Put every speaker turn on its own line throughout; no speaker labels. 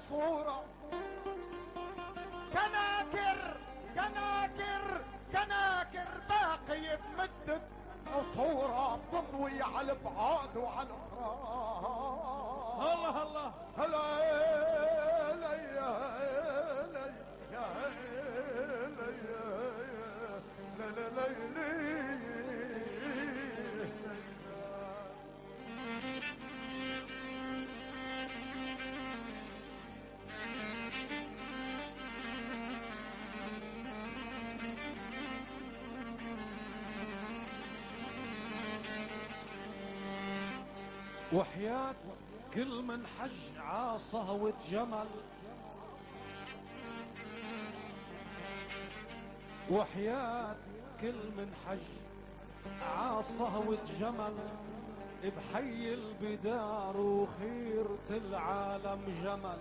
الصورة. كناكر كناكر كناكر باقي بمدة عصورة، بتضوي على البعاد وعلى الغراب.
الله الله
هلا لي يا لي يا
وحياة كل من حج عاصه وتجمل، وحياة كل من حج عاصه وتجمل، بحي البدار وخيرة العالم جمل.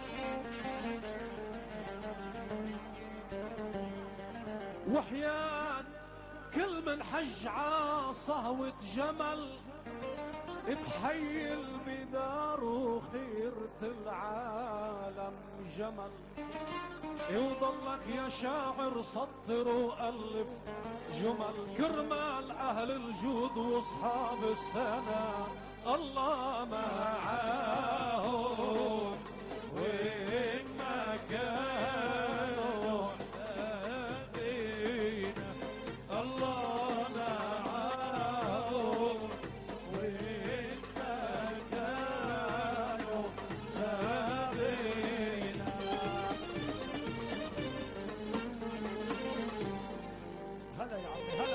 وحياة كل من حج عاصه وتجمل، بحي البدار وخيرة العالم جمل. وضلك يا شاعر سطر وألف جمل، كرمال أهل الجود واصحاب السنة الله معاهم وين ما كانوا نبينا. الله معاهم وين ما كانوا نبينا.
هلا يا عمي هلا.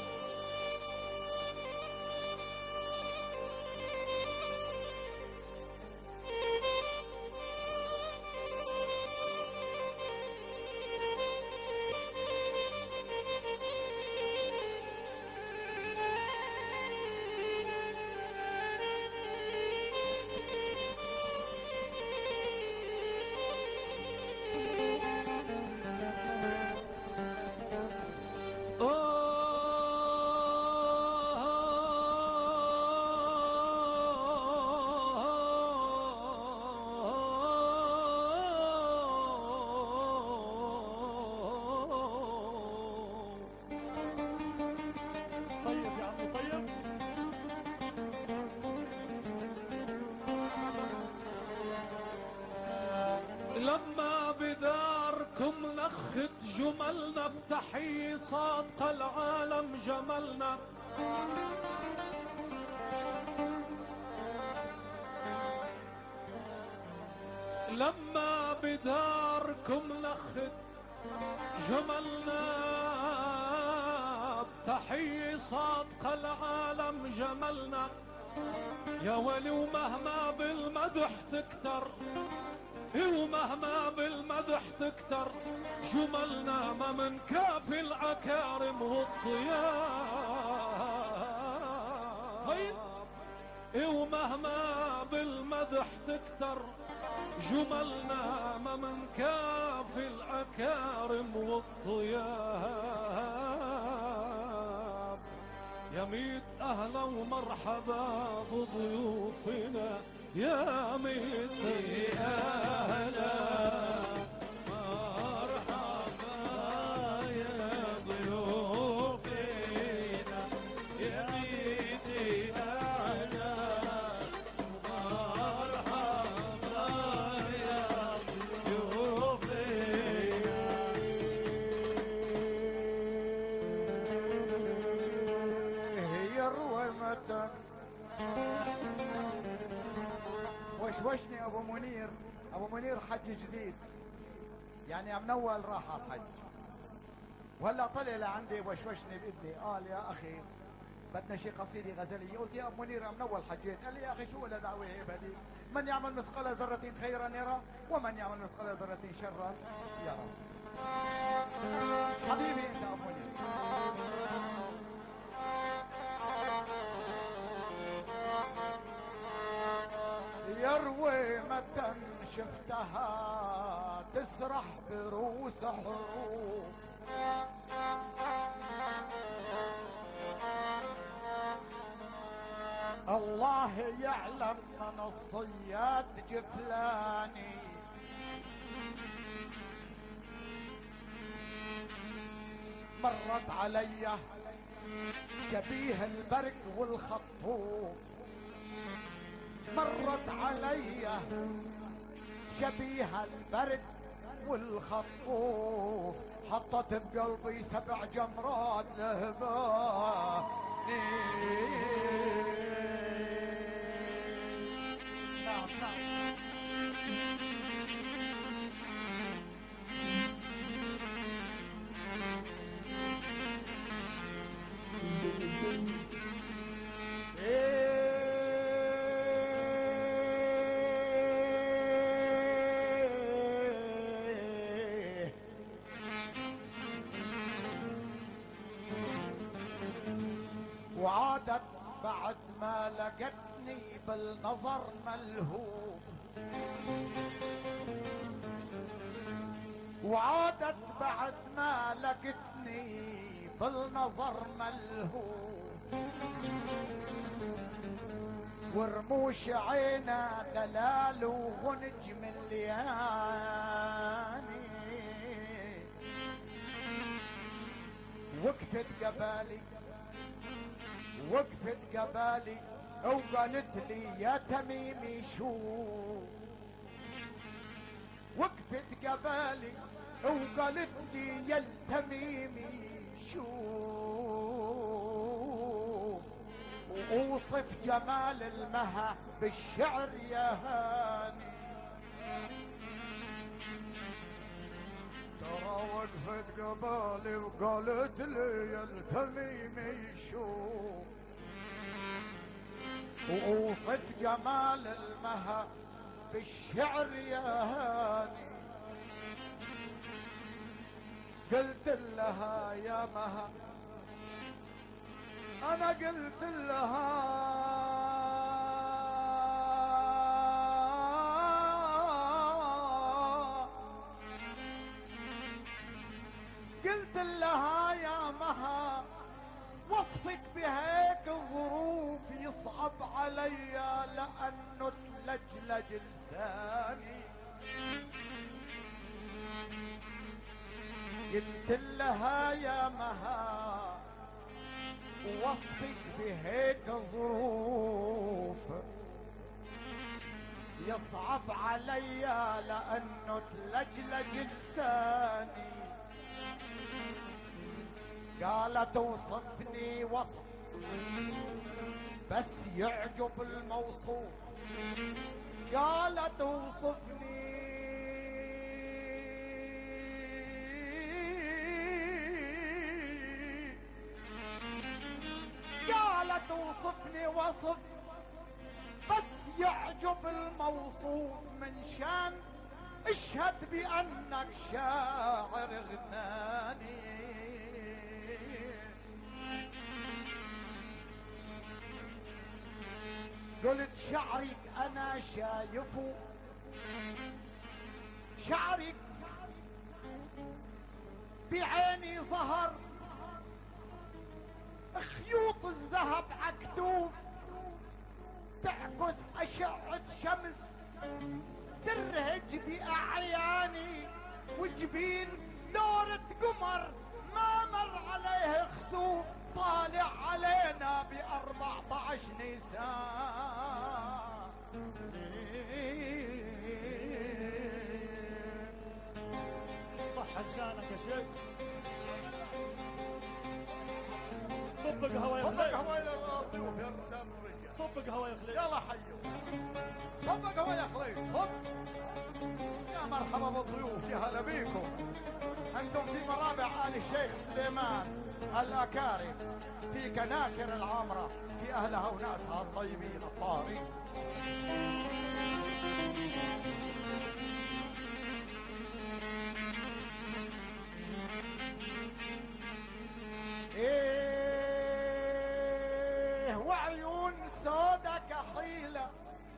لما بداركم نخت جملنا، بتحيي صادق العالم جملنا. لما بداركم نخت جملنا، بتحيي صادق العالم جملنا. يا ولي ومهما بالمدح تكتر، ومهما بالمدح تكتر جملنا، ما من كافي الأكارم والطياب. ومهما بالمدح تكتر جملنا، ما من كافي الأكارم والطياب. يا ميت أهلا ومرحبا بضيوفنا، يا ميت أهلا مرحبا يا ضيوفنا، يا ميت أهلا مرحبا يا ضيوفنا.
يروى المتن وشوشني ابو منير. ابو منير حج جديد، يعني من اول راح على الحج، وهلا طلع لعندي وشوشني باذني، قال يا اخي بدنا شي قصيده غزليه. قلت يا ابو منير من اول حجيت. قال لي يا اخي شو ولا دعوه هيك هذه؟ من يعمل مثقال ذره خيرا يرى، ومن يعمل مثقال ذره شرا يرى. حبيبي انت ابو منير. يروي متى شفتها تسرح بروس حروب، الله يعلم من الصياد جفلاني مرت علي شبيه البرق والخطوط، مرت علي شبيه البرق والخطوف، حطت بقلبي 7 جمرات لهباني. نعم نعم. وعادت بعد ما لقتني بالنظر ملهوب، وعادت بعد ما لقتني بالنظر ملهوب، ورموش عينا دلال وغنج ملياني، وقفت قبالي وقفت قبالي وقالت لي يا تميمي شو، وقفت قبالي وقالت لي يا التميمي شو، وأوصف جمال المها بالشعر يا هاني. ترى وقفت قبالي وقالت لي يا التميمي شو، وأوصف جمال المها بالشعر يا هاني. قلت لها يا مها، أنا قلت لها قلت لها يا مها، وصفك بهيك ظروف يصعب علي لأنه تلجلج لساني. قلت لها يا مها، وصفك بهيك ظروف يصعب علي لأنه تلجلج لساني. قالت وصفني وصف بس يعجب الموصوف، قالت وصفني قالت وصفني وصف بس يعجب الموصوف، من شان اشهد بأنك شاعر غناني. قلت شعرك انا شايفه، شعرك بعيني ظهر، خيوط الذهب عكتوف تعكس أشعة شمس ترهج بأعياني، وجبين دورة قمر ما مر عليه خسوف، طالع علينا ب14 نيسان.
صح لسانك يا شيخ. صب قهوة يا خليل،
صب قهوة للضيوف يا الرجال.
صب قهوة يا خليل.
يلا حيو. صب قهوة يا خليل، صب. يا مرحبا بالضيوف، يا هلا بيكم. انتم في مرابع آل الشيخ سليمان الأكارم، في كناكر العامرة، في أهلها وناسها الطيبين الطاهرين. ايه وعيون سودا كحيلة،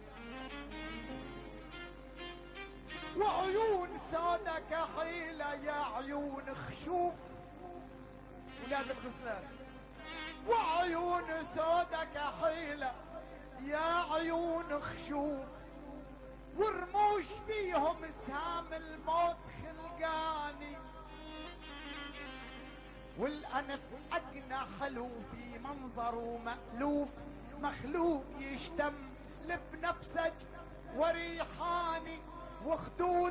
وعيون سودا كحيلة، يا عيون خشوف ولاد الغزلان، وعيون سودا كحيلة، يا عيون خشوف، ورموش فيهم سهام الموت خلقاني. والأنف أجنى حلو في منظره مألوف، مخلوق يشتم بنفسك وريحاني وخدود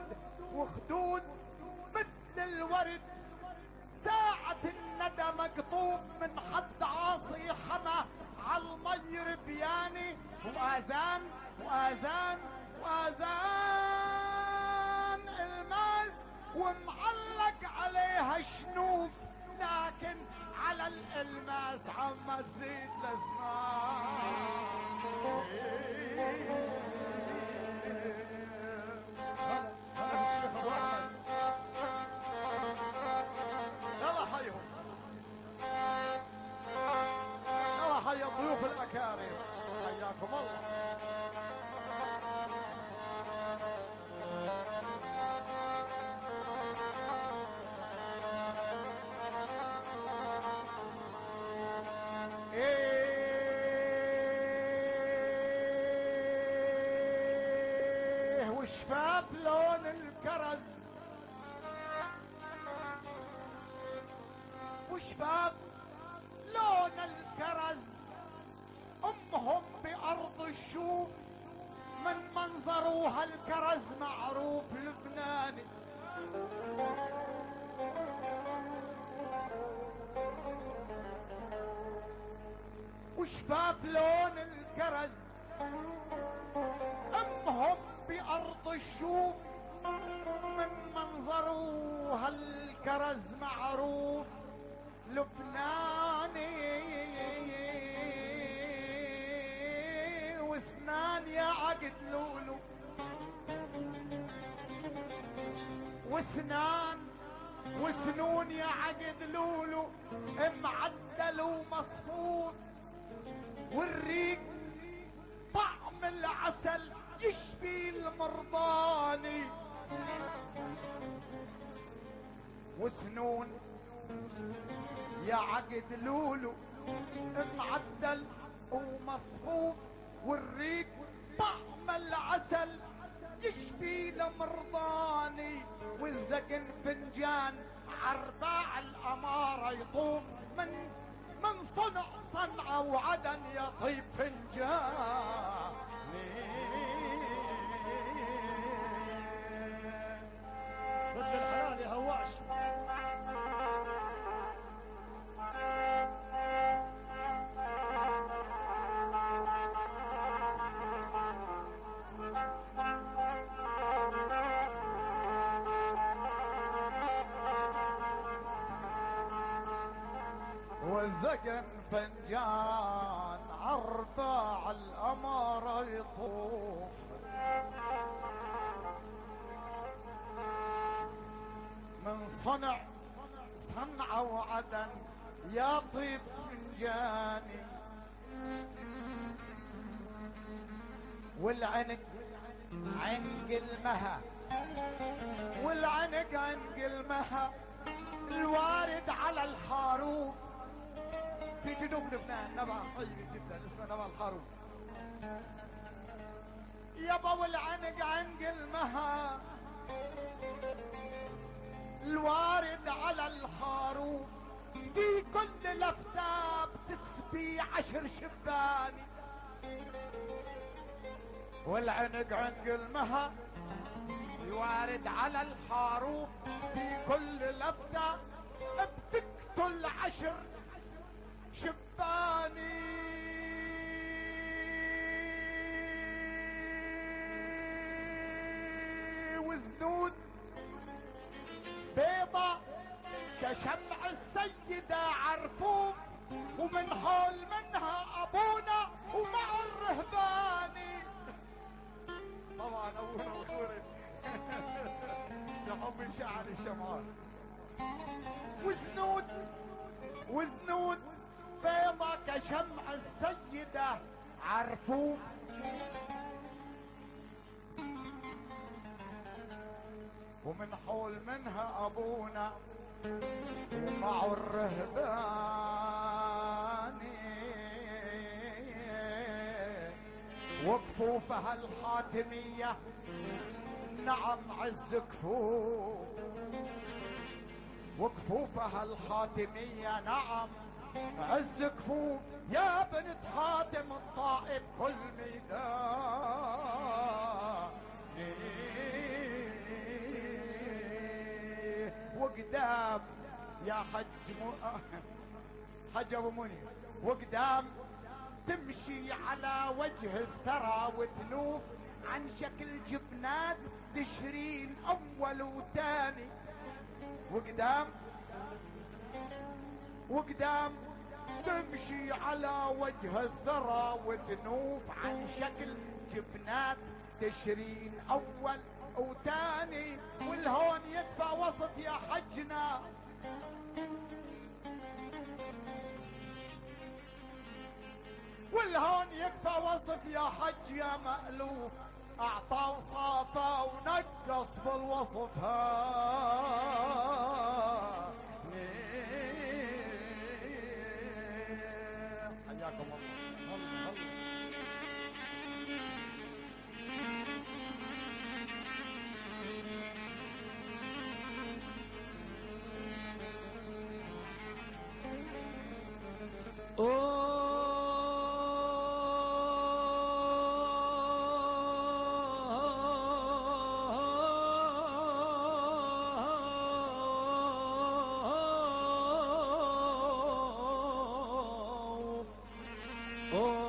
مثل الورد، ساعة الندى مقطوف من حد عاصي حما عالمي ربياني، وآذان الماس ومعلق عليها شنوف، لكن على الالماس عم تزيد الاسنان. يلا حيهم، يلا حي الضيوف الاكارم، حياكم الله. وشفاف لون الكرز، وشفاف لون الكرز، امهم بارض الشوف، من منظروها الكرز معروف لبناني. وشفاف لون الكرز، امهم بأرض الشوف، من منظروها الكرز معروف لبناني. واسنان يا عقد لولو، وسنون يا عقد لولو، معدل ومصفوف، والريق طعم العسل يشفي المرضاني. وسنون يا عقد لولو، معدل ومصفوف، والريق طعم العسل يشفي المرضاني. والذقن فنجان عرباع الأمارة يطوف، من صنعة وعدن يطيب فنجان.
ضد الحلال يهواش.
والذقن فنجان عرباع الأمارة يطوف، من صنعة وعدن يا طيب فنجاني. والعنق عنق المها، والعنق عنق المها، الوارد على الخروف في جنوب لبنان، نبع طيب جدا اسمه نبع الخروف يابا. والعنق عنق المها، الوارد على الخروف، في كل لفتة بتسبي 10 شباني. والعنق عنق المها، الوارد على الخروف، في كل لفتة بتقتل 10 شباني. وزنود بيضة كشمع السيدة عرفوف، ومن حول منها أبونا ومع الرهباني. طبعا أبونا وخوري يحب شعر الشمال. وزنود بيضة كشمع السيدة عرفوف، ومن حول منها أبونا ومع الرهباني. وكفوفها الحاتمية نعم عز كفوف، وكفوفها الحاتمية نعم عز كفوف يا بنت حاتم الطائف كل ميدان وقدام يا حج ابو منير وقدام تمشي على وجه الثرى وتنوف عن شكل جبنات تشرين اول وثاني وقدام تمشي على وجه الثرى وتنوف عن شكل جبنات تشرين اول وثاني والهون يدفع وسط يا حجنا والهون يكفى وصف يا حج يا مألوف اعطى وصافى ونقص بالوصف حياكم الله.
Oh